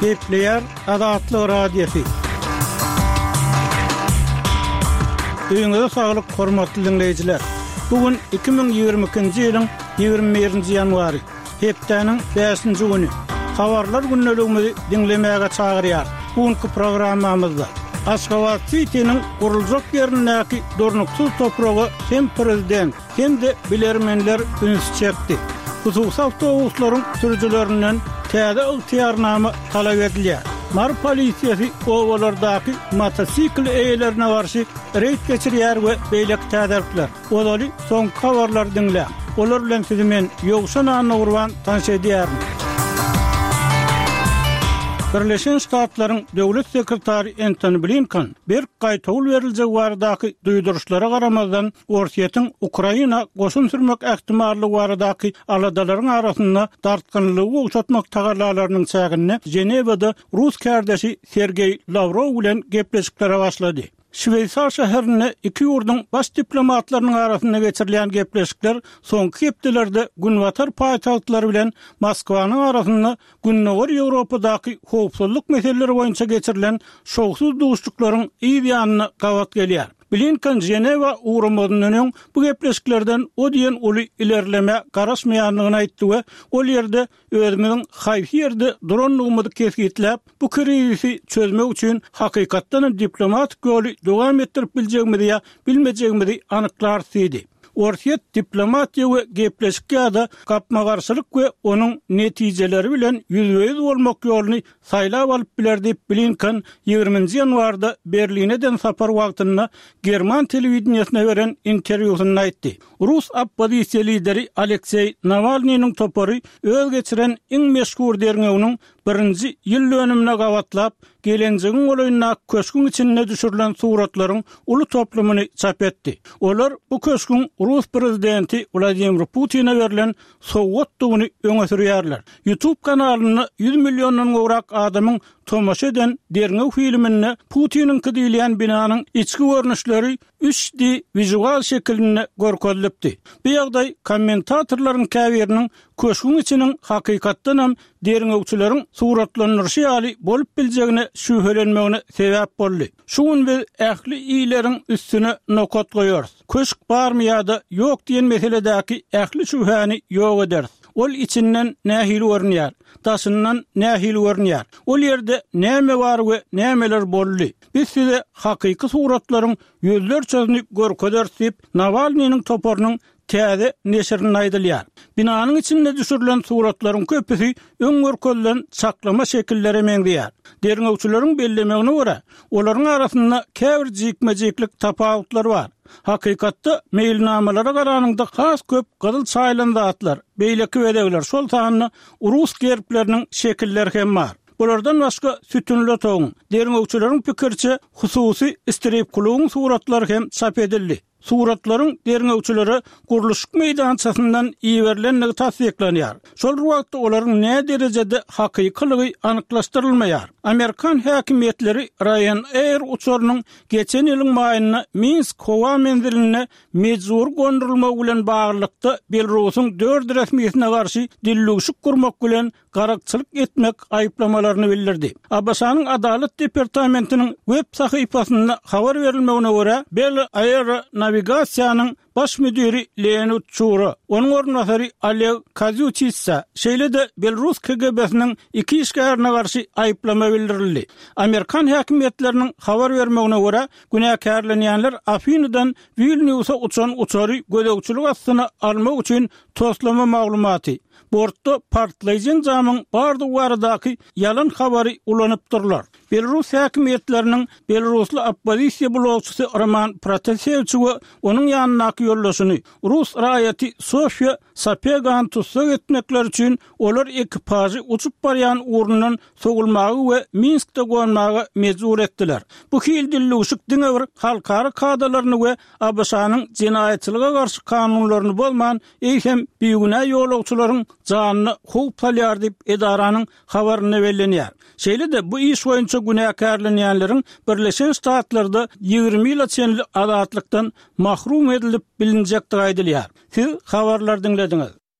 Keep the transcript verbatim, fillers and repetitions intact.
Kepler Adatlı Radyosu. Öňüňizde saglyk, hormatly dinleýijiler. Bugün iki bin ýigirme ikinji ýylyň ýigirme birinji ýanwary, hepdeniň beşinji güni. Habarlar günneligimizi dinlemäge çagyrýar. Bugünkü programmamyzda Aşgabat City'nin gurulacak yerindeki dornuksuz toprağı hem prezident hem de bilermenler üns çekti. Hususi avtobusların sürücülerinden täze ıhtiyarnama talap edilýär. Mar polisiýasy owalardaki motosikl eýlerine garşy reýd geçirýär we beýlek täzirler. Olaly soňky habarlar dinle. Olar bilen sizi men ýogşan anyny urban tanış edýärim. Birleşen Ştatlaryň döwlet sekretary Antony Blinken bir gaýtawl beriljek baradaky duýduruşlara garamazdan Orsiýetiň Ukraina goşun sürmek ähtimallygy baradaky aladalaryň arasynda dartgynlygy uçatmak tagarlalarynyň çägine Jenewada Rus kardeşi Sergey Lavrov bilen gepleşiklere başlady. Şveýsar şäherine iki ýurdun baş diplomatlarynyň arasynda geçirilen gepleşikler soňky hepdelerde günwatar paýtagtlary bilen Moskwanyň arasynda günnäwir Ýewropadaky howpsuzlyk meseleleri boýunça geçirilen şogsuz duşduklaryň ýa-da gawat gelýär. Blinken Jeneva uğramadynyň bu gepleşiklerden o diýen uly ilerleme garaşmaýanlygyny aýtdy we ol ýerde özümiň haýsy ýerde duranlygymyzy kesgitlep bu krizisi çözmek üçin hakykatdan diplomatik ýoly dowam etdirip biljegimizi ýa bilmejegimizi anyklar diýdi. Orsiýet diplomatiýa we gepleşikde gapma garşylyk we onuň netijeleri bilen ýüzbeýiz bolmak ýolyny saýlap alyp biler diýip Blinken ýygrüminji ýanwarda Berlineden sapar wagtynda German telewizionyna beren interwýusynda aýtdy. Rus oppozisiýa lideri Aleksey Navalnyň topory öz geçiren iň meşhur derňewiniň birinji ýyl dönümine gawatlap, gelenjegiň olaýyna köşkün içinde düşürilen suratlaryň uly toplumyny çap etdi. Olar bu köşkün Rus prezidenti Vladimir Putin'e verilen sowgat dugyny öňe sürýärler. YouTube kanalyny yüz milyondan gowrak adamyň tomaşa eden derňew filmini Putin'in kydylýan binanyň içki görnüşleri üç D vizual şekilinde görkezlepdi. Bu ýagdaý kommentatorlaryň käbiriniň köşkün içiniň hakykatdan hem derňewçileriň suratlanýyşy ýaly bolup biljegine şüphelenmegine sebäp boldy. Şuň biz ähli iýleriň üstüne nokat goýarys. Köşk barmy ýa-da ýok diýen meseledäki ähli şüphäni ýok ederiz. Ol içinden nähili görnýär, daşyndan nähili görnýär. Ol ýerde näme bar we nämeler boldy. Biz size hakyky suratlaryň ýüzler çözünip görkezerip Navalnyň toporunyň täze neşrini aýdylýar. Binanyň içinde düşürilen suratlaryň köpüsi öň görkezlen saklama şekilleri meňdýär. Derňewçileriň bellemegine görä, olaryň arasynda käbir jikmejiklik tapawutlar bar. Hakykatda meýilnamalara garanyňda has köp gyzyl çaýlan zatlar, beýleki wedegler şol taýany Rus gerpleriniň şekilleri hem bar. Bulardan başga sütünle toň, derňewçileriň pikirçe hususy istirip kuluň suratlary hem çap edildi. Suratlaryň derňewçileri guruluşyk meýdançasyndan iýerilenligi tasdiklanýar. Şol wagtda olaryň näme derejede hakykylygy anyklaşdyrylmaýar. Amerikan häkimetleri Ryanair uçurynyň geçen ýylyň maýyna Minsk howa menziline mejbur gondurulmak bilen baglykda Belarusyň dört resmiýetine garşy dillugşyk gurmak bilen garakçylyk etmek aýyplamalaryny bildirdi. Abaşanyň Adalet departamentiniň web sahypasynda habar berilmegine görä, Belarusyň navigasiýanyň baş müdiri Leonid Chura, onun ornatary Oleg Kazyuchitsa, şeýle-de Belarus K G B-siniň iki işgärine garşy aýyplama bildirildi. Amerikan häkimetleriniň habar bermegine görä, günäkärlenýänler Afinidan Vilniusa uçan uçary gödekçilik astyna almak üçin toslama maglumaty. Bortda partlaýjan jamyň bardy baradaky yalan habary ulanypdyrlar. Belarus häkimetleriniň Belarusly oppozisiýa blogçysy Roman Protasevich we onuň ýanynaky ýoldaşyny Rus raýaty Sofia Sapegan tutsak etmekler üçin olar ekipaji uçup barýan urundan sogulmagy we Minskde gonmagy mejbur etdiler. Bu hil dillugşyk diňe bir halkara kadalaryny we A B S-nyň jinaýatçylyga garşy kanunlaryny bolman eýsem biýigine ýolagçylaryň janyny howp salýar diýip edaranyň habaryny bellenýär. Şeýle-de bu iş boýunça günäkärlenýänleriň Birleşen Ştatlarda ýygrimi ýyla çenli azatlykdan mahrum edilip bilinjekdi aýdylýar. Siz habarlar dinlediňiz.